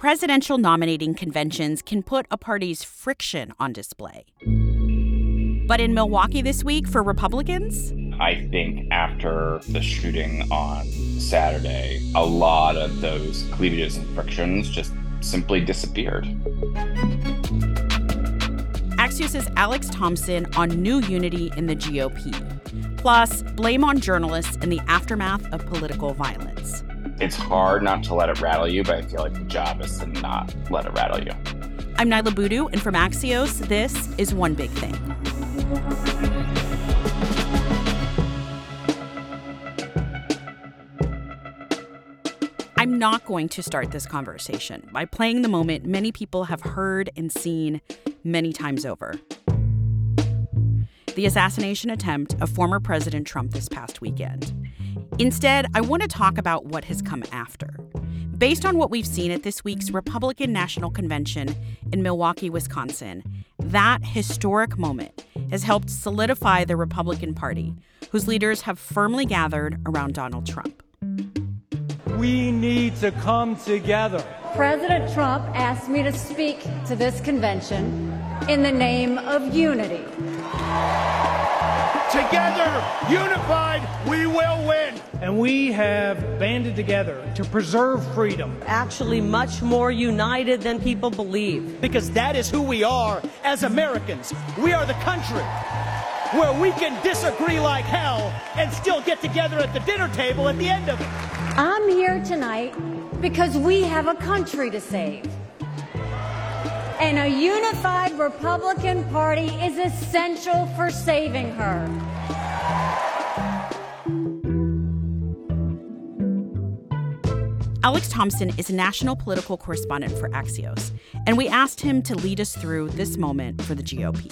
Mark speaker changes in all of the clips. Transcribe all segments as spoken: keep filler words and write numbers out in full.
Speaker 1: Presidential nominating conventions can put a party's friction on display. But in Milwaukee this week for Republicans,
Speaker 2: I think after the shooting on Saturday, a lot of those cleavages and frictions just simply disappeared.
Speaker 1: Axios' Alex Thompson on new unity in the G O P, plus blame on journalists in the aftermath of political violence.
Speaker 2: It's hard not to let it rattle you, but I feel like the job is to not let it rattle you.
Speaker 1: I'm Nyla Boodoo, and from Axios, this is One Big Thing. I'm not going to start this conversation by playing the moment many people have heard and seen many times over. The assassination attempt of former President Trump this past weekend. Instead, I want to talk about what has come after. Based on what we've seen at this week's Republican National Convention in Milwaukee, Wisconsin, that historic moment has helped solidify the Republican Party, whose leaders have firmly gathered around Donald Trump.
Speaker 3: We need to come together.
Speaker 4: President Trump asked me to speak to this convention in the name of unity.
Speaker 3: Together, unified, we will win. And we have banded together to preserve freedom.
Speaker 5: Actually, much more united than people believe.
Speaker 3: Because that is who we are as Americans. We are the country where we can disagree like hell and still get together at the dinner table at the end of it.
Speaker 4: I'm here tonight because we have a country to save. And a unified Republican Party is essential for saving her.
Speaker 1: Alex Thompson is a national political correspondent for Axios, and we asked him to lead us through this moment for the G O P.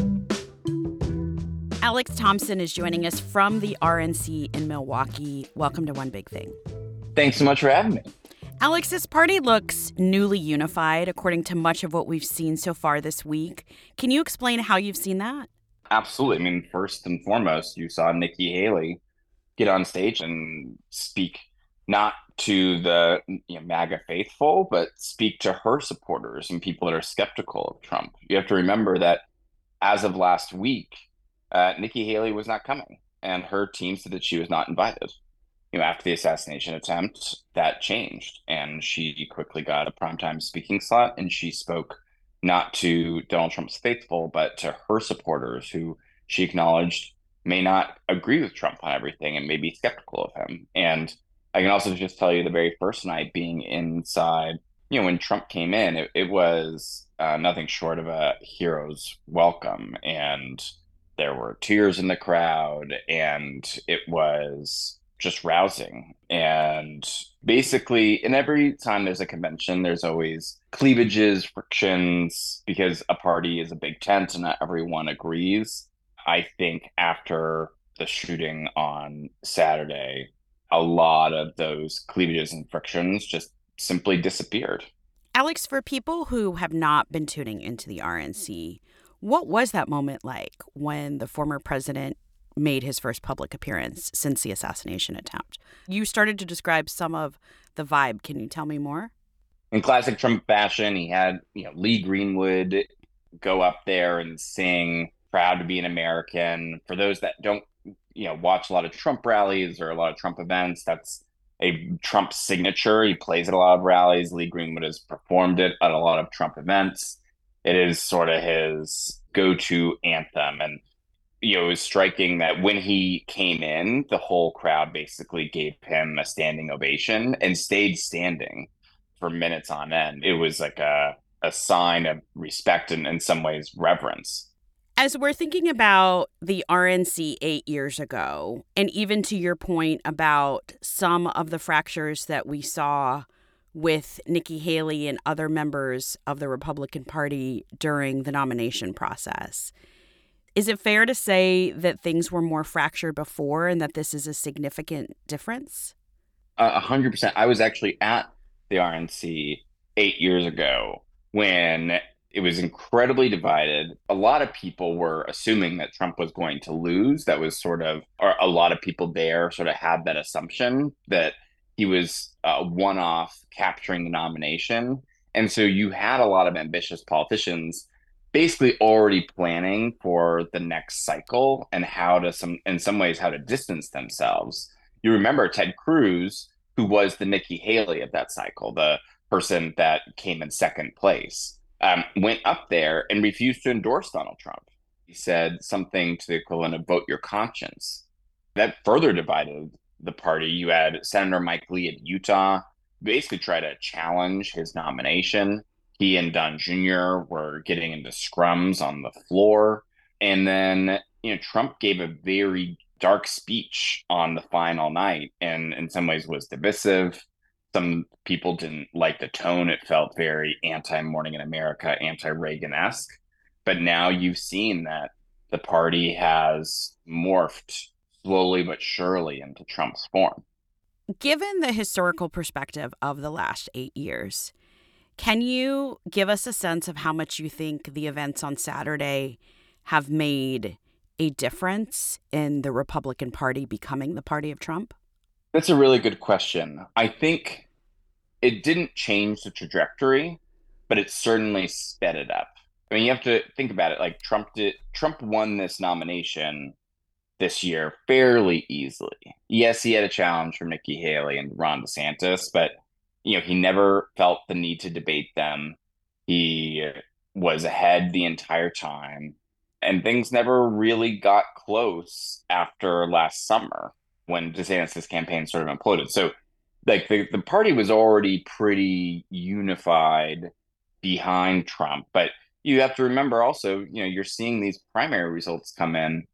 Speaker 1: Alex Thompson is joining us from the R N C in Milwaukee. Welcome to One Big Thing.
Speaker 2: Thanks so much for having me.
Speaker 1: Alex's party looks newly unified, according to much of what we've seen so far this week. Can you explain how you've seen that?
Speaker 2: Absolutely. I mean, first and foremost, you saw Nikki Haley get on stage and speak not to the you know, MAGA faithful, but speak to her supporters and people that are skeptical of Trump. You have to remember that as of last week, uh, Nikki Haley was not coming, and her team said that she was not invited. You know, after the assassination attempt, that changed, and she quickly got a primetime speaking slot, and she spoke not to Donald Trump's faithful, but to her supporters who she acknowledged may not agree with Trump on everything and may be skeptical of him. And I can also just tell you the very first night being inside, you know, when Trump came in, it, it was uh, nothing short of a hero's welcome. And there were tears in the crowd, and it was just rousing. And basically, and every time there's a convention, there's always cleavages, frictions, because a party is a big tent and not everyone agrees. I think after the shooting on Saturday, a lot of those cleavages and frictions just simply disappeared.
Speaker 1: Alex, for people who have not been tuning into the R N C, what was that moment like when the former president made his first public appearance since the assassination attempt? You started to describe some of the vibe. Can you tell me more?
Speaker 2: In classic Trump fashion, he had, you know, Lee Greenwood go up there and sing "Proud to be an American." For those that don't, you know, watch a lot of Trump rallies or a lot of Trump events, that's a Trump signature. He plays at a lot of rallies. Lee Greenwood has performed it at a lot of Trump events. It is sort of his go-to anthem. And you know, it was striking that when he came in, the whole crowd basically gave him a standing ovation and stayed standing for minutes on end. It was like a, a sign of respect and in some ways reverence.
Speaker 1: As we're thinking about the R N C eight years ago, and even to your point about some of the fractures that we saw with Nikki Haley and other members of the Republican Party during the nomination process, is it fair to say that things were more fractured before and that this is a significant difference?
Speaker 2: A hundred percent. I was actually at the R N C eight years ago when it was incredibly divided. A lot of people were assuming that Trump was going to lose. That was sort of, or a lot of people there sort of had that assumption that he was uh, one-off capturing the nomination. And so you had a lot of ambitious politicians basically already planning for the next cycle and how to some in some ways how to distance themselves. You remember Ted Cruz, who was the Nikki Haley of that cycle, the person that came in second place, um, went up there and refused to endorse Donald Trump. He said something to the equivalent of vote your conscience. That further divided the party. You had Senator Mike Lee of Utah basically try to challenge his nomination. He and Don Junior were getting into scrums on the floor. And then, you know, Trump gave a very dark speech on the final night and in some ways was divisive. Some people didn't like the tone. It felt very anti-Morning in America, anti-Reagan-esque. But now you've seen that the party has morphed slowly but surely into Trump's form.
Speaker 1: Given the historical perspective of the last eight years, can you give us a sense of how much you think the events on Saturday have made a difference in the Republican Party becoming the party of Trump?
Speaker 2: That's a really good question. I think it didn't change the trajectory, but it certainly sped it up. I mean, you have to think about it. Like Trump did, Trump won this nomination this year fairly easily. Yes, he had a challenge from Nikki Haley and Ron DeSantis, but you know, he never felt the need to debate them. He was ahead the entire time, and things never really got close after last summer when DeSantis' campaign sort of imploded. So, like the, the party was already pretty unified behind Trump, but you have to remember also, you know, you're seeing these primary results come in,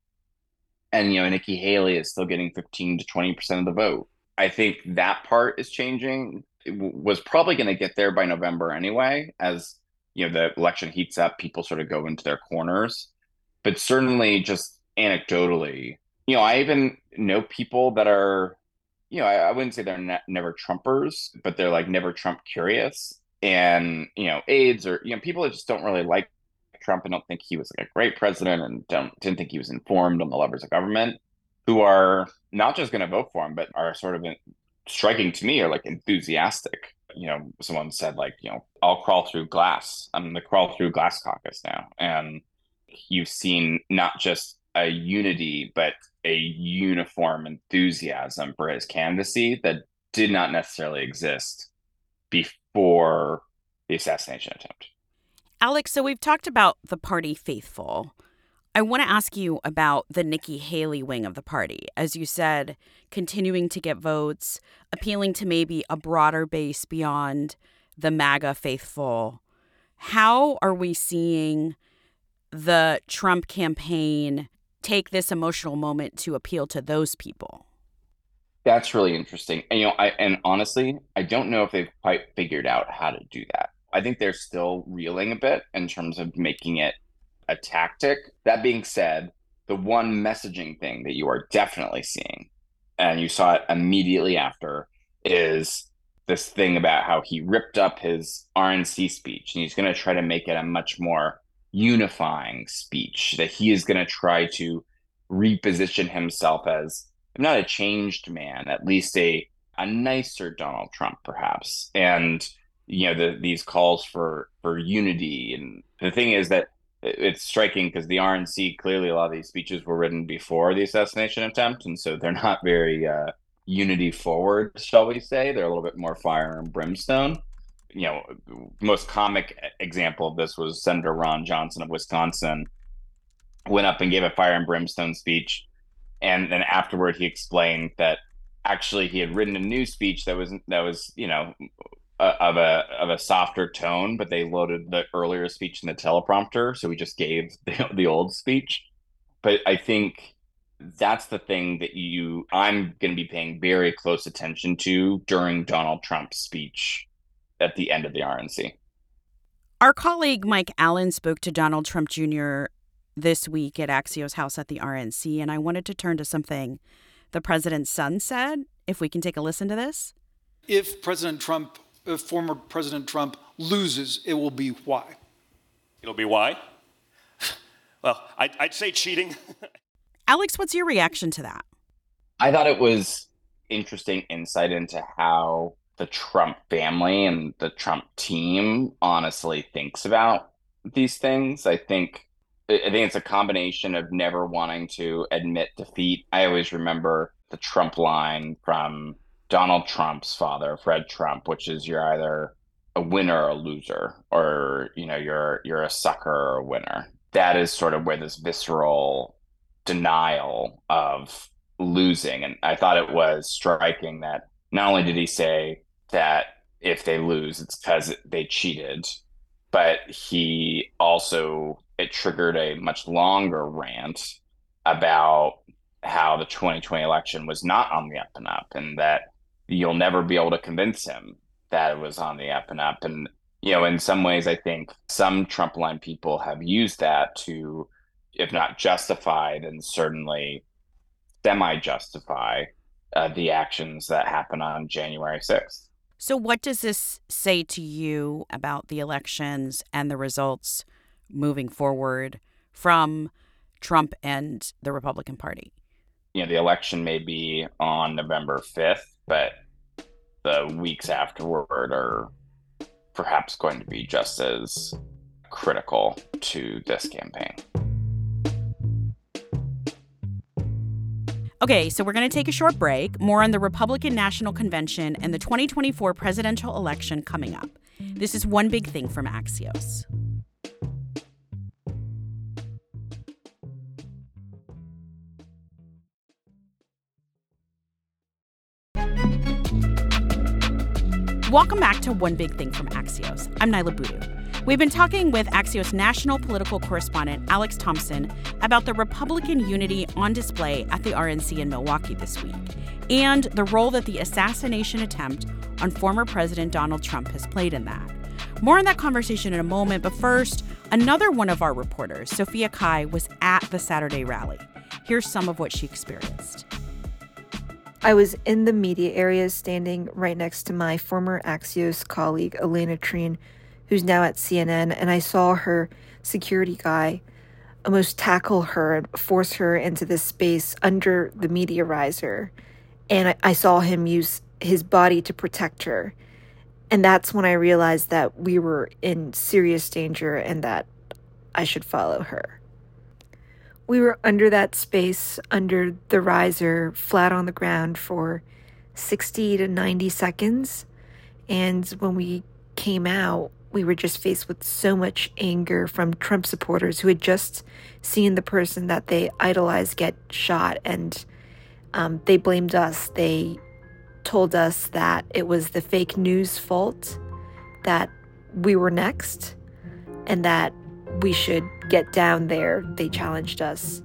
Speaker 2: and you know, Nikki Haley is still getting fifteen to twenty percent of the vote. I think that part is changing. It w- was probably going to get there by November anyway, as you know, the election heats up, people sort of go into their corners. But certainly, just anecdotally, you know, I even know people that are, you know, I, I wouldn't say they're ne- never Trumpers, but they're like never Trump curious, and you know, aides or you know, people that just don't really like Trump and don't think he was like a great president and don't didn't think he was informed on the levers of government, who are not just going to vote for him, but are sort of in, striking to me are like enthusiastic. You know, someone said like, you know, I'll crawl through glass. I'm the crawl through glass caucus now. And you've seen not just a unity, but a uniform enthusiasm for his candidacy that did not necessarily exist before the assassination attempt.
Speaker 1: Alex, so we've talked about the party faithful. I want to ask you about the Nikki Haley wing of the party. As you said, continuing to get votes, appealing to maybe a broader base beyond the MAGA faithful. How are we seeing the Trump campaign take this emotional moment to appeal to those people?
Speaker 2: That's really interesting. And, you know, I, and honestly, I don't know if they've quite figured out how to do that. I think they're still reeling a bit in terms of making it a tactic. That being said, the one messaging thing that you are definitely seeing, and you saw it immediately after, is this thing about how he ripped up his R N C speech and he's going to try to make it a much more unifying speech, that he is going to try to reposition himself as not a changed man, at least a a nicer Donald Trump, perhaps. And you know, the, these calls for for unity. And the thing is that it's striking because the R N C, clearly a lot of these speeches were written before the assassination attempt, and so they're not very uh, unity forward, shall we say. They're a little bit more fire and brimstone. You know, most comic example of this was Senator Ron Johnson of Wisconsin went up and gave a fire and brimstone speech, and then afterward he explained that actually he had written a new speech that was that was you know uh, of a of a softer tone, but they loaded the earlier speech in the teleprompter, so we just gave the, the old speech. But I think that's the thing that you I'm going to be paying very close attention to during Donald Trump's speech at the end of the R N C.
Speaker 1: Our colleague Mike Allen spoke to Donald Trump Junior this week at Axios House at the R N C, and I wanted to turn to something the president's son said. If we can take a listen to this.
Speaker 6: If President Trump, if former President Trump loses, it will be why?
Speaker 7: It'll be why? Well, I'd, I'd say cheating.
Speaker 1: Alex, what's your reaction to that?
Speaker 2: I thought it was interesting insight into how the Trump family and the Trump team honestly thinks about these things. I think I think it's a combination of never wanting to admit defeat. I always remember the Trump line from Donald Trump's father, Fred Trump, which is you're either a winner or a loser, or you know, you're you're a sucker or a winner. That is sort of where this visceral denial of losing. And I thought it was striking that not only did he say that if they lose, it's because they cheated, but he also, it triggered a much longer rant about how the twenty twenty election was not on the up and up, and that you'll never be able to convince him that it was on the up and up. And, you know, in some ways, I think some Trump line people have used that to, if not justify, then certainly semi-justify uh, the actions that happened on January sixth.
Speaker 1: So what does this say to you about the elections and the results moving forward from Trump and the Republican Party?
Speaker 2: You know, the election may be on November fifth, but the weeks afterward are perhaps going to be just as critical to this campaign.
Speaker 1: Okay, so we're going to take a short break. More on the Republican National Convention and the twenty twenty-four presidential election coming up. This is One Big Thing from Axios. Welcome back to One Big Thing from Axios. I'm Nyla Boodoo. We've been talking with Axios national political correspondent Alex Thompson about the Republican unity on display at the R N C in Milwaukee this week and the role that the assassination attempt on former President Donald Trump has played in that. More on that conversation in a moment, but first, another one of our reporters, Sophia Kai, was at the Saturday rally. Here's some of what she experienced.
Speaker 8: I was in the media area standing right next to my former Axios colleague, Elena Trine, who's now at C N N, and I saw her security guy almost tackle her and force her into this space under the media riser. And I, I saw him use his body to protect her. And that's when I realized that we were in serious danger and that I should follow her. We were under that space, under the riser, flat on the ground for sixty to ninety seconds. And when we came out, we were just faced with so much anger from Trump supporters who had just seen the person that they idolized get shot. And um, they blamed us. They told us that it was the fake news fault, that we were next, and that we should get down there. They challenged us.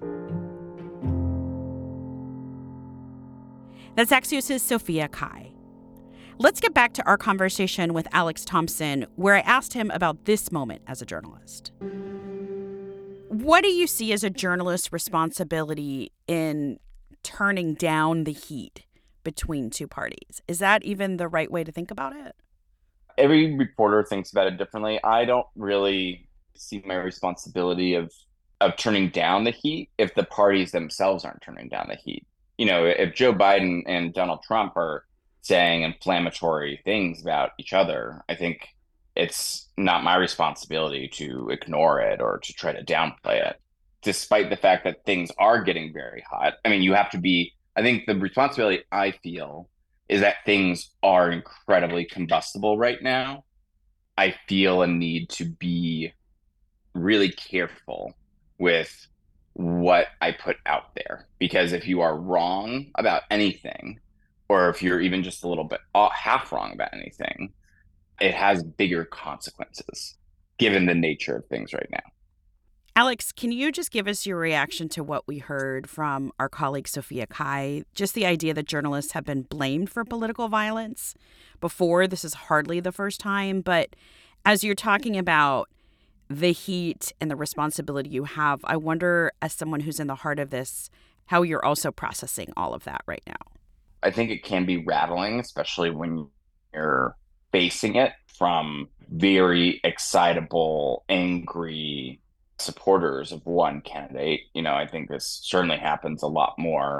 Speaker 1: That's Axios' Sophia Kai. Let's get back to our conversation with Alex Thompson, where I asked him about this moment as a journalist. What do you see as a journalist's responsibility in turning down the heat between two parties? Is that even the right way to think about it?
Speaker 2: Every reporter thinks about it differently. I don't really see my responsibility of of turning down the heat if the parties themselves aren't turning down the heat. You know, if Joe Biden and Donald Trump are saying inflammatory things about each other, I think it's not my responsibility to ignore it or to try to downplay it, despite the fact that things are getting very hot. I mean, you have to be, I think the responsibility I feel is that things are incredibly combustible right now. I feel a need to be really careful with what I put out there, because if you are wrong about anything, or if you're even just a little bit half wrong about anything, it has bigger consequences given the nature of things right now.
Speaker 1: Alex, can you just give us your reaction to what we heard from our colleague Sophia Kai? Just the idea that journalists have been blamed for political violence before. This is hardly the first time. But as you're talking about the heat and the responsibility you have, I wonder, as someone who's in the heart of this, how you're also processing all of that right now.
Speaker 2: I think it can be rattling, especially when you're facing it from very excitable, angry supporters of one candidate. You know, I think this certainly happens a lot more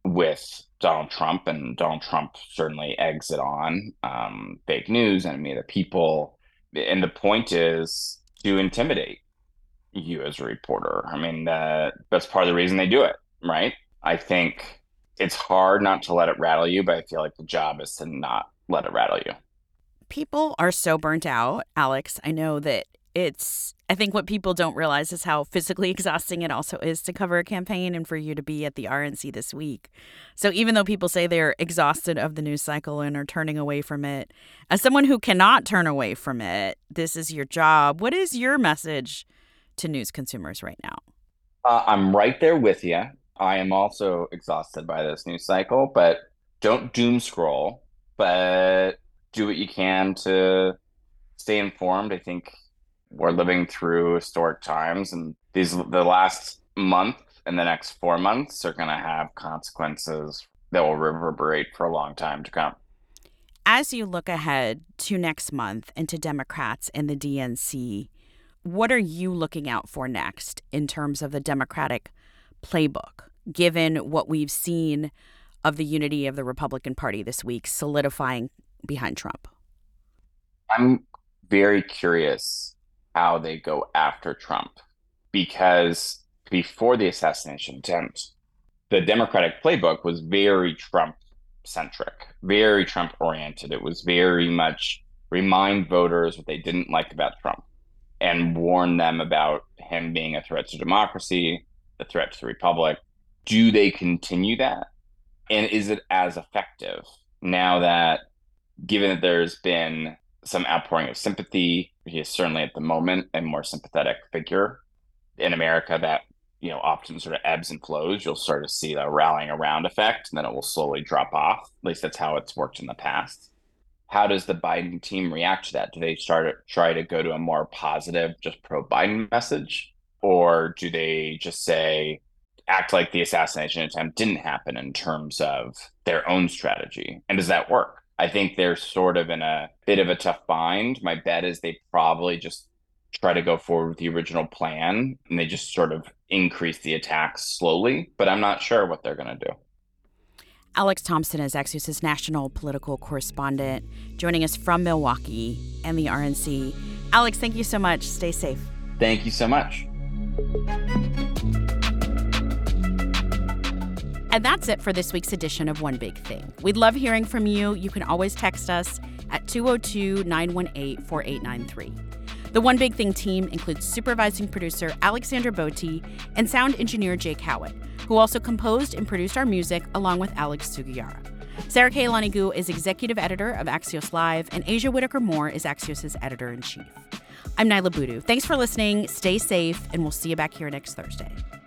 Speaker 2: with Donald Trump, and Donald Trump certainly eggs it on. Um, fake news, enemy of the people. And the point is to intimidate you as a reporter. I mean, uh, that's part of the reason they do it, right? I think it's hard not to let it rattle you, but I feel like the job is to not let it rattle you.
Speaker 1: People are so burnt out, Alex. I know that it's, I think what people don't realize is how physically exhausting it also is to cover a campaign and for you to be at the R N C this week. So even though people say they're exhausted of the news cycle and are turning away from it, as someone who cannot turn away from it, this is your job. What is your message to news consumers right now?
Speaker 2: Uh, I'm right there with you. I am also exhausted by this news cycle, but don't doom scroll, but do what you can to stay informed. I think we're living through historic times, and these the last month and the next four months are going to have consequences that will reverberate for a long time to come.
Speaker 1: As you look ahead to next month and to Democrats in the D N C, what are you looking out for next in terms of the Democratic playbook, given what we've seen of the unity of the Republican Party this week solidifying behind Trump?
Speaker 2: I'm very curious how they go after Trump, because before the assassination attempt, the Democratic playbook was very Trump-centric, very Trump-oriented. It was very much remind voters what they didn't like about Trump and warn them about him being a threat to democracy, a threat to the republic. Do they continue that? And is it as effective now that, given that there's been some outpouring of sympathy, he is certainly at the moment a more sympathetic figure in America that, you know, often sort of ebbs and flows. You'll sort of see the rallying around effect, and then it will slowly drop off. At least that's how it's worked in the past. How does the Biden team react to that? Do they start to try to go to a more positive, just pro-Biden message? Or do they just say, act like the assassination attempt didn't happen in terms of their own strategy? And does that work? I think they're sort of in a bit of a tough bind. My bet is they probably just try to go forward with the original plan, and they just sort of increase the attacks slowly, but I'm not sure what they're going to do.
Speaker 1: Alex Thompson is Axios' national political correspondent, joining us from Milwaukee and the R N C. Alex, thank you so much. Stay safe.
Speaker 2: Thank you so much.
Speaker 1: And that's it for this week's edition of One Big Thing. We'd love hearing from you. You can always text us at two oh two, nine one eight, four eight nine three. The One Big Thing team includes supervising producer Alexandra Botti and sound engineer Jake Howitt, who also composed and produced our music along with Alex Sugiyara. Sarah Keilani-Gu is executive editor of Axios Live, and Asia Whitaker-Moore is Axios' editor-in-chief. I'm Nyla Boodoo. Thanks for listening. Stay safe, and we'll see you back here next Thursday.